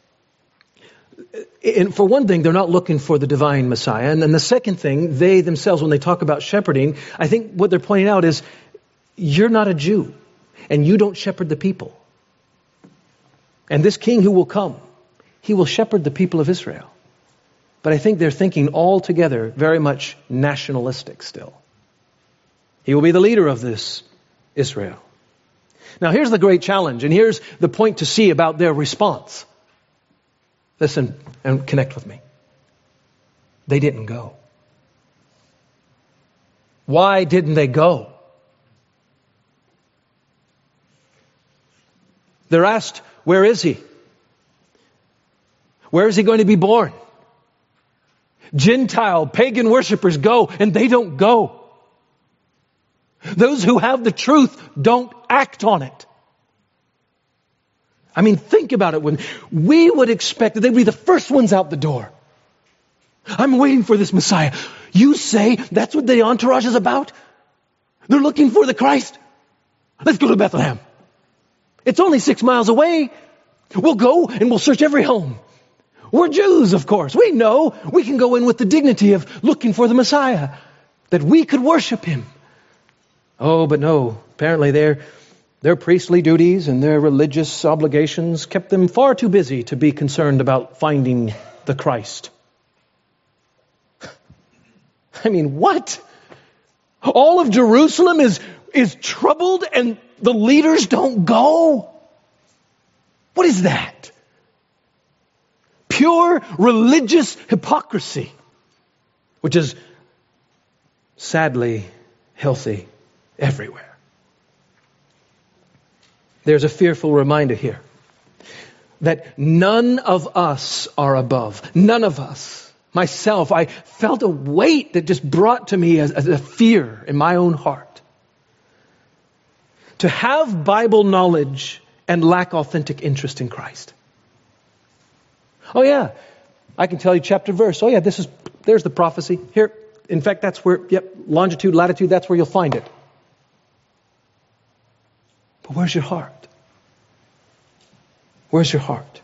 for one thing, they're not looking for the divine Messiah. And then the second thing, they themselves, when they talk about shepherding, I think what they're pointing out is, you're not a Jew, and you don't shepherd the people. And this king who will come, he will shepherd the people of Israel. But I think they're thinking altogether very much nationalistic still. He will be the leader of this Israel. Now here's the great challenge, and here's the point to see about their response. Listen and connect with me. They didn't go. Why didn't they go? They're asked, where is he? Where is he going to be born? Gentile, pagan worshipers go, and they don't go. Those who have the truth don't act on it. I mean, think about it. When we would expect that they'd be the first ones out the door. I'm waiting for this Messiah. You say that's what the entourage is about? They're looking for the Christ? Let's go to Bethlehem. It's only 6 miles away. We'll go and we'll search every home. We're Jews, of course. We know we can go in with the dignity of looking for the Messiah, that we could worship him. Oh, but no. Apparently their priestly duties and their religious obligations kept them far too busy to be concerned about finding the Christ. I mean, what? All of Jerusalem is troubled and the leaders don't go? What is that? Pure religious hypocrisy, which is sadly healthy everywhere. There's a fearful reminder here that none of us are above. None of us. Myself, I felt a weight that just brought to me as a fear in my own heart. To have Bible knowledge and lack authentic interest in Christ. Oh yeah, I can tell you chapter verse. Oh yeah, there's the prophecy. Here, in fact, that's where, longitude, latitude, that's where you'll find it. But where's your heart? Where's your heart?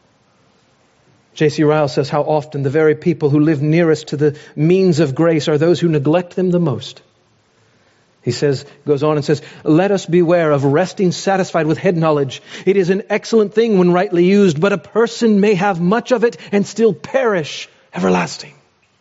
J.C. Ryle says how often the very people who live nearest to the means of grace are those who neglect them the most. He goes on and says, let us beware of resting satisfied with head knowledge. It is an excellent thing when rightly used, but a person may have much of it and still perish everlasting.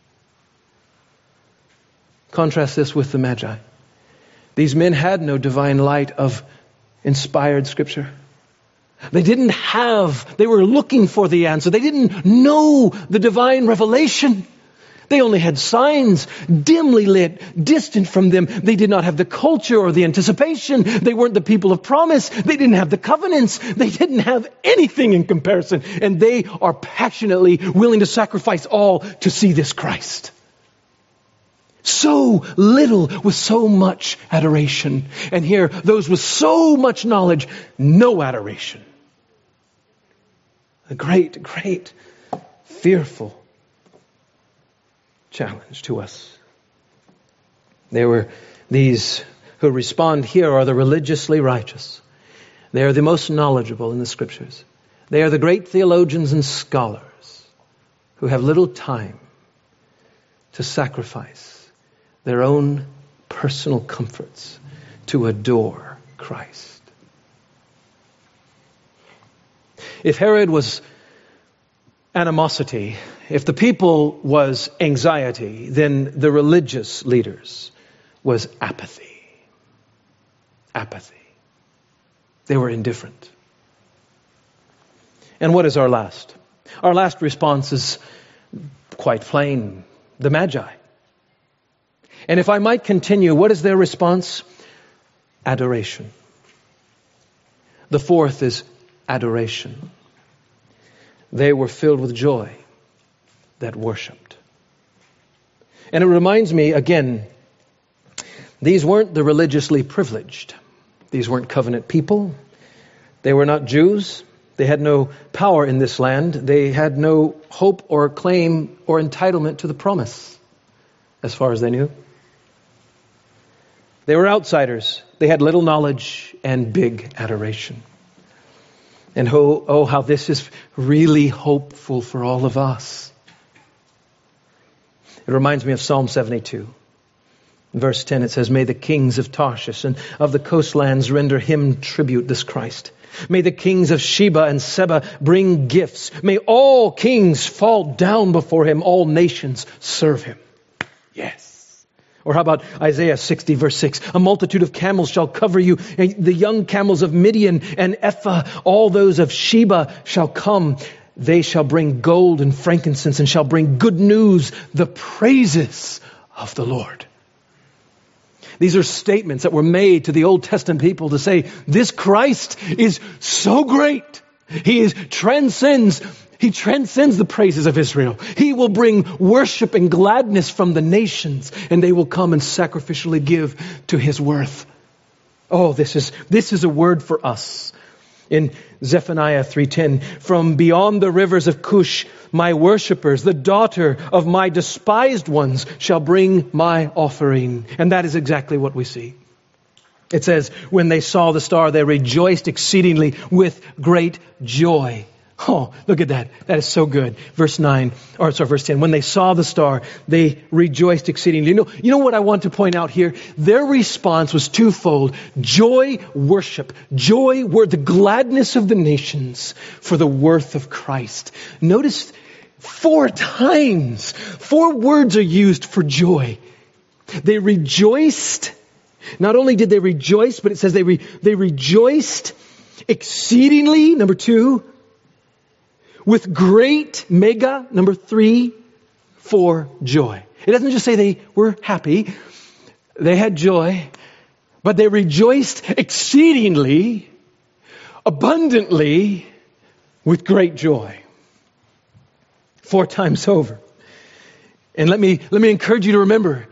Contrast this with the Magi. These men had no divine light of inspired Scripture. They were looking for the answer. They didn't know the divine revelation. They only had signs, dimly lit, distant from them. They did not have the culture or the anticipation. They weren't the people of promise. They didn't have the covenants. They didn't have anything in comparison. And they are passionately willing to sacrifice all to see this Christ. So little with so much adoration. And here, those with so much knowledge, no adoration. A great, great, fearful challenge to us. These who respond here are the religiously righteous. They are the most knowledgeable in the Scriptures. They are the great theologians and scholars who have little time to sacrifice their own personal comforts to adore Christ. If Herod was animosity, if the people was anxiety, then the religious leaders was apathy. Apathy. They were indifferent. And what is our last? Our last response is quite plain. The Magi. And if I might continue, what is their response? Adoration. The fourth is adoration. They were filled with joy that worshiped. And it reminds me, again, these weren't the religiously privileged. These weren't covenant people. They were not Jews. They had no power in this land. They had no hope or claim or entitlement to the promise, as far as they knew. They were outsiders. They had little knowledge and big adoration. And oh, how this is really hopeful for all of us. It reminds me of Psalm 72. In verse 10 it says, "May the kings of Tarshish and of the coastlands render him tribute," this Christ. "May the kings of Sheba and Seba bring gifts. May all kings fall down before him, all nations serve him." Yes. Or how about Isaiah 60 verse 6? "A multitude of camels shall cover you, and the young camels of Midian and Ephah, all those of Sheba shall come. They shall bring gold and frankincense and shall bring good news, the praises of the Lord." These are statements that were made to the Old Testament people to say, this Christ is so great. He transcends the praises of Israel. He will bring worship and gladness from the nations, and they will come and sacrificially give to his worth. Oh, this is a word for us. In Zephaniah 3:10, "From beyond the rivers of Cush, my worshippers, the daughter of my despised ones, shall bring my offering." And that is exactly what we see. It says, when they saw the star, they rejoiced exceedingly with great joy. Oh, look at that. That is so good. Verse 10. When they saw the star, they rejoiced exceedingly. You know what I want to point out here? Their response was twofold. Joy, worship. Joy, the gladness of the nations for the worth of Christ. Notice 4 times. 4 words are used for joy. They rejoiced. Not only did they rejoice, but it says they rejoiced exceedingly, number 2. With great, mega, number 3, for joy. It doesn't just say they were happy. They had joy, but they rejoiced exceedingly, abundantly, with great joy. 4 times over. And let me encourage you to remember,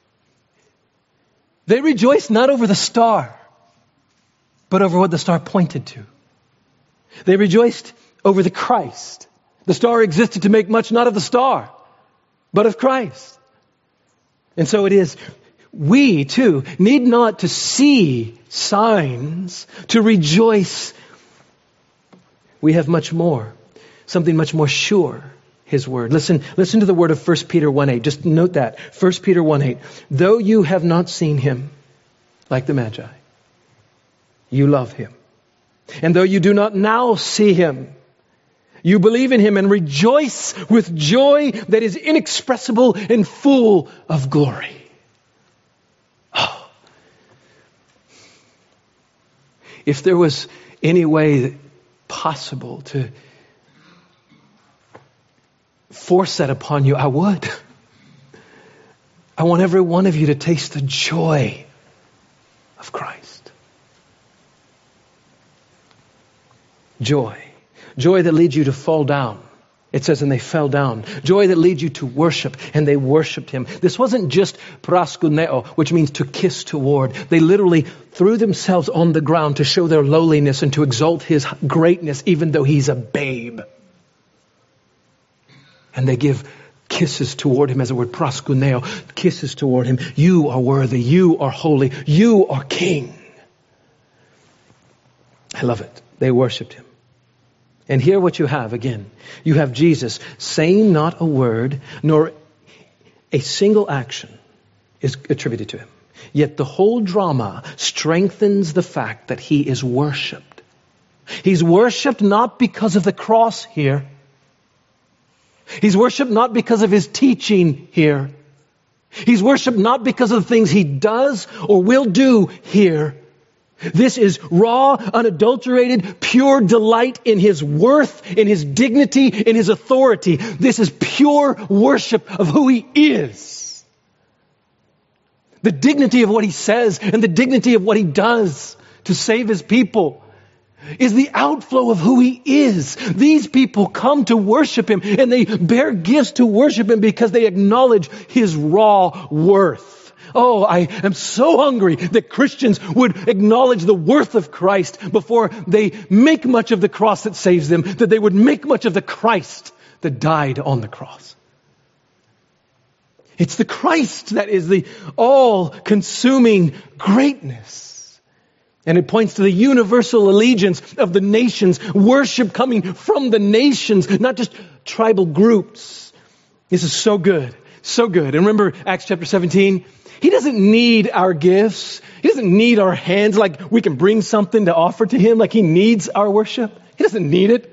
they rejoiced not over the star, but over what the star pointed to. They rejoiced over the Christ. The star existed to make much not of the star, but of Christ. And so it is, we too need not to see signs to rejoice. We have much more, something much more sure, his word. Listen to the word of 1 Peter 1:8. Just note that. 1 Peter 1:8. "Though you have not seen him, like the Magi, you love him. And though you do not now see him, you believe in him and rejoice with joy that is inexpressible and full of glory." Oh. If there was any way possible to force that upon you, I would. I want every one of you to taste the joy of Christ. Joy. Joy that leads you to fall down It says, and they fell down. Joy that leads you to worship, and they worshiped him. This wasn't just proskuneo, which means to kiss toward. They literally threw themselves on the ground to show their lowliness and to exalt his greatness, even though he's a babe. And they give kisses toward him, as the word proskuneo, kisses toward him. You are worthy. You are holy. You are king. I love it. They worshiped him. And here what you have again. You have Jesus saying not a word, nor a single action is attributed to him. Yet the whole drama strengthens the fact that he is worshipped. He's worshipped not because of the cross here. He's worshipped not because of his teaching here. He's worshipped not because of the things he does or will do here. This is raw, unadulterated, pure delight in his worth, in his dignity, in his authority. This is pure worship of who he is. The dignity of what he says and the dignity of what he does to save his people is the outflow of who he is. These people come to worship him, and they bear gifts to worship him because they acknowledge his raw worth. Oh, I am so hungry that Christians would acknowledge the worth of Christ before they make much of the cross that saves them, that they would make much of the Christ that died on the cross. It's the Christ that is the all-consuming greatness. And it points to the universal allegiance of the nations, worship coming from the nations, not just tribal groups. This is so good, so good. And remember Acts chapter 17? He doesn't need our gifts. He doesn't need our hands like we can bring something to offer to him, like he needs our worship. He doesn't need it.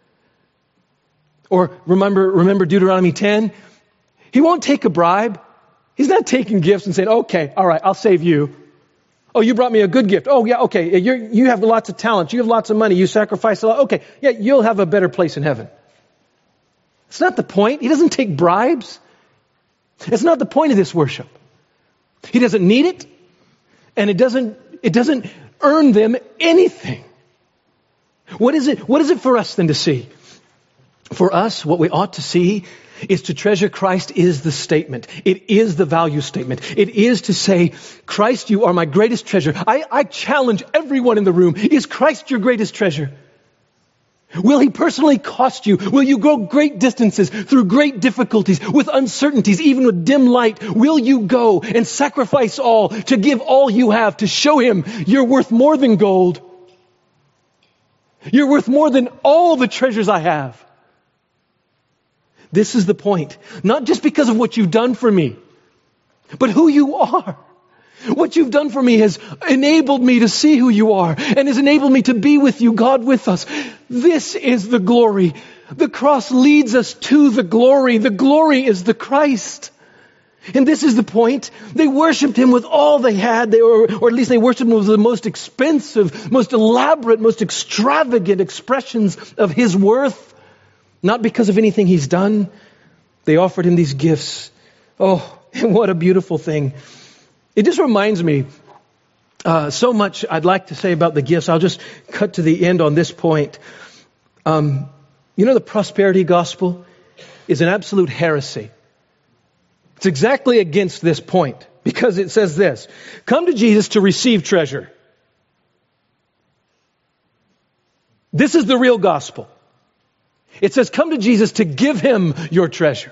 Or remember Deuteronomy 10? He won't take a bribe. He's not taking gifts and saying, okay, all right, I'll save you. Oh, you brought me a good gift. Oh, yeah, okay. You have lots of talent. You have lots of money. You sacrifice a lot. Okay, yeah, you'll have a better place in heaven. It's not the point. He doesn't take bribes. It's not the point of this worship. He doesn't need it, and it doesn't earn them anything. What is it for us then to see? For us, what we ought to see is to treasure Christ is the statement. It is the value statement. It is to say, Christ, you are my greatest treasure. I challenge everyone in the room. Is Christ your greatest treasure? Will he personally cost you? Will you go great distances through great difficulties, with uncertainties, even with dim light? Will you go and sacrifice all to give all you have to show him you're worth more than gold? You're worth more than all the treasures I have. This is the point. Not just because of what you've done for me, but who you are. What you've done for me has enabled me to see who you are and has enabled me to be with you, God with us. This is the glory. The cross leads us to the glory. The glory is the Christ. And this is the point. They worshipped him with all they had, or at least they worshipped him with the most expensive, most elaborate, most extravagant expressions of his worth. Not because of anything he's done. They offered him these gifts. Oh, and what a beautiful thing. It just reminds me so much I'd like to say about the gifts. I'll just cut to the end on this point. The prosperity gospel is an absolute heresy. It's exactly against this point because it says this: come to Jesus to receive treasure. This is the real gospel. It says come to Jesus to give him your treasure,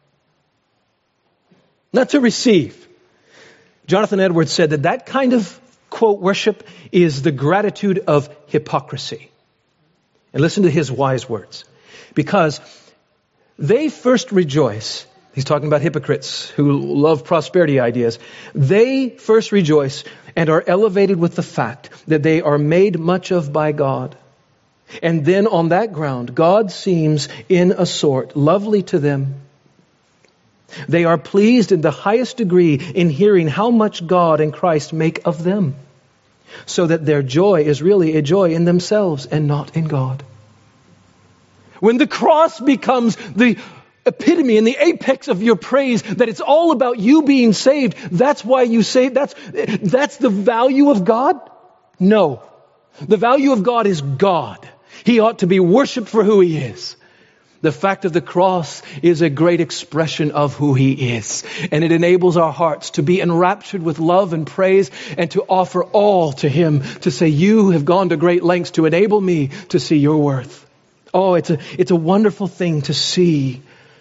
not to receive. Jonathan Edwards said that kind of, quote, worship is the gratitude of hypocrisy. And listen to his wise words. Because they first rejoice, he's talking about hypocrites who love prosperity ideas. They first rejoice and are elevated with the fact that they are made much of by God. And then on that ground, God seems in a sort lovely to them. They are pleased in the highest degree in hearing how much God and Christ make of them, so that their joy is really a joy in themselves and not in God. When the cross becomes the epitome and the apex of your praise, that it's all about you being saved, that's why you say that's the value of God? No. The value of God is God. He ought to be worshipped for who he is. The fact of the cross is a great expression of who He is. And it enables our hearts to be enraptured with love and praise and to offer all to Him, to say, you have gone to great lengths to enable me to see your worth. Oh, it's a wonderful thing to see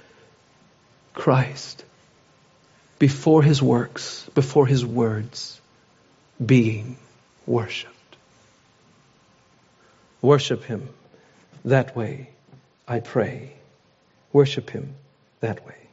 Christ before His works, before His words, being worshipped. Worship Him that way, I pray. Worship Him that way.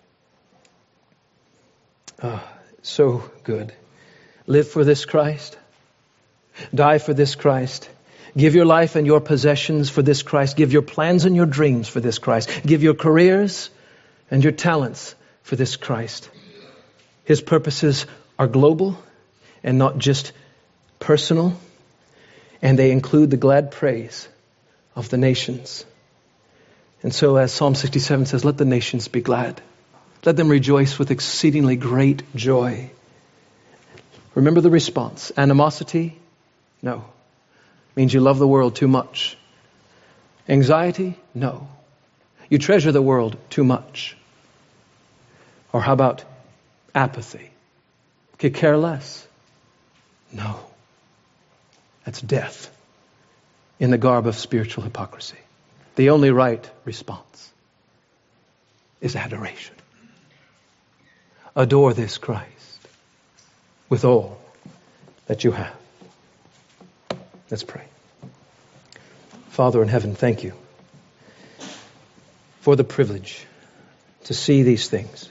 So good. Live for this Christ. Die for this Christ. Give your life and your possessions for this Christ. Give your plans and your dreams for this Christ. Give your careers and your talents for this Christ. His purposes are global and not just personal, and they include the glad praise of the nations. And so as Psalm 67 says, let the nations be glad. Let them rejoice with exceedingly great joy. Remember the response. Animosity? No. Means you love the world too much. Anxiety? No. You treasure the world too much. Or how about apathy? Could care less? No. That's death in the garb of spiritual hypocrisy. The only right response is adoration. Adore this Christ with all that you have. Let's pray. Father in heaven, thank you for the privilege to see these things,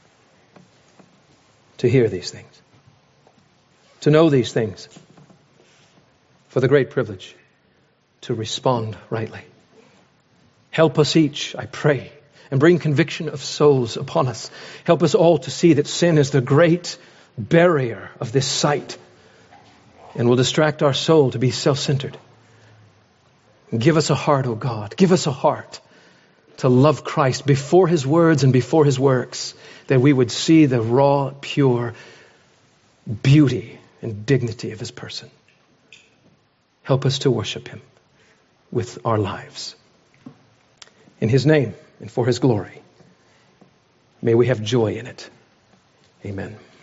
to hear these things, to know these things, for the great privilege to respond rightly. Help us each, I pray, and bring conviction of souls upon us. Help us all to see that sin is the great barrier of this sight and will distract our soul to be self-centered. Give us a heart, O God. Give us a heart to love Christ before His words and before His works, that we would see the raw, pure beauty and dignity of His person. Help us to worship Him with our lives. In His name and for His glory, may we have joy in it. Amen.